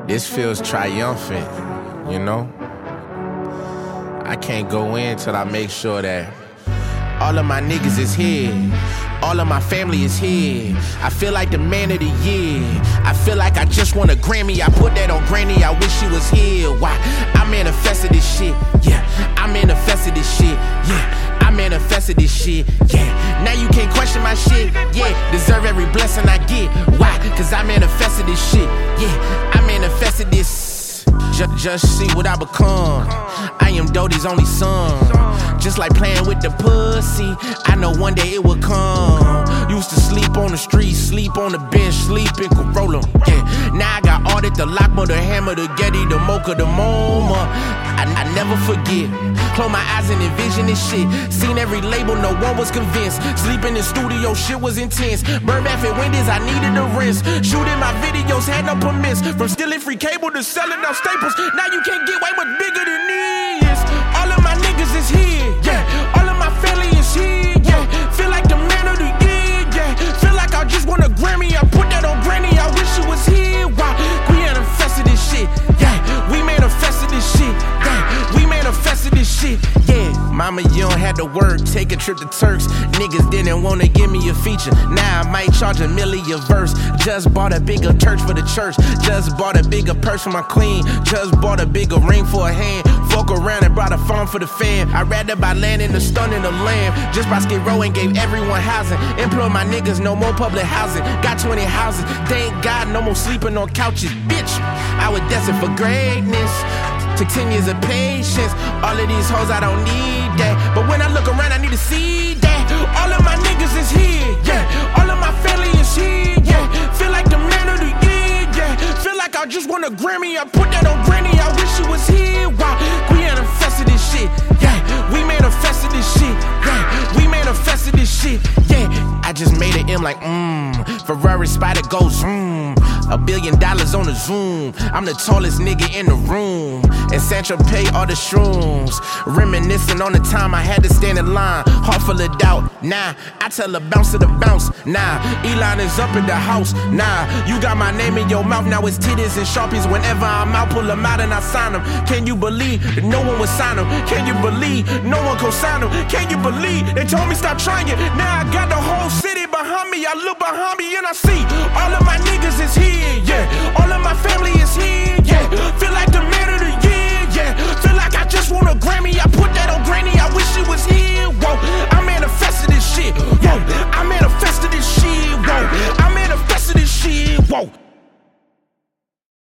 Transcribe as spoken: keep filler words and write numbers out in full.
This feels triumphant, you know? I can't go in till I make sure that all of my niggas is here. All of my family is here. I feel like the man of the year. I feel like I just won a Grammy. I put that on Granny, I wish she was here. Why? I manifested this shit, yeah. I manifested this shit, yeah. I manifested this shit, yeah. Now you can't question my shit, yeah. Deserve every blessing I get. Why? Cause I manifested this shit, yeah. I manifested this. Just, just see what I become. I am Dodie's only son. Just like playing with the pussy, I know one day it will come. Used to sleep on the street, sleep on the bench, sleep in Corolla, yeah. Now I got audit, the Lockmo, the Hammer, the Getty, the Mocha, the MoMA. I, I never forget. Close my eyes and envision this shit. Seen every label, no one was convinced. Sleeping in studio, shit was intense. Birdbath at Wendy's, I needed a rinse. Shooting my videos, had no permits. From stealing free cable to selling out staples. Now you can't get way much bigger than this. All of my niggas is here, yeah. All of my family is here, yeah. Feel like the man of the year, yeah. Feel like I just won a Grammy. I put that on Granny, I wish she was here. Why? We manifested this shit, yeah. We manifested this shit, yeah. We manifested this shit, yeah. Mama, you don't have to work, take a trip to Turks. Niggas didn't wanna give me a feature. Now I might charge a milli a verse. Just bought a bigger church for the church. Just bought a bigger purse for my queen. Just bought a bigger ring for a hand. Fuck around and brought a farm for the fam. I'd rather buy land in the stun in the land. Just by Skid Row and gave everyone housing. Employ my niggas, no more public housing. Got twenty houses, thank God, no more sleeping on couches. Bitch, I was destined for greatness. Took ten years of patience. All of these hoes, I don't need that. But when I look around, I need to see that. All of my niggas is here, yeah. All of my family is here, yeah. Feel like the man of the year, yeah. Feel like I just won a Grammy. I put that on Granny, I wish she was here. Why? We manifested this shit, yeah. We manifested this shit, yeah. We manifested this shit, yeah. I just made an M like, mmm. Ferrari spider goes zoom. A billion dollars on the Zoom. I'm the tallest nigga in the room. And Sancho pay all the shrooms. Reminiscing on the time I had to stand in line. Heart full of doubt. Nah, I tell her bounce to the bounce. Nah, Elon is up in the house. Nah, you got my name in your mouth. Now it's titties and Sharpies. Whenever I'm out, pull them out and I sign them. Can you believe that no one would sign them? Can you believe no one co-sign them? Can you believe they told me stop trying? Now I got the whole city behind me. I look behind me and I see all of my niggas is here.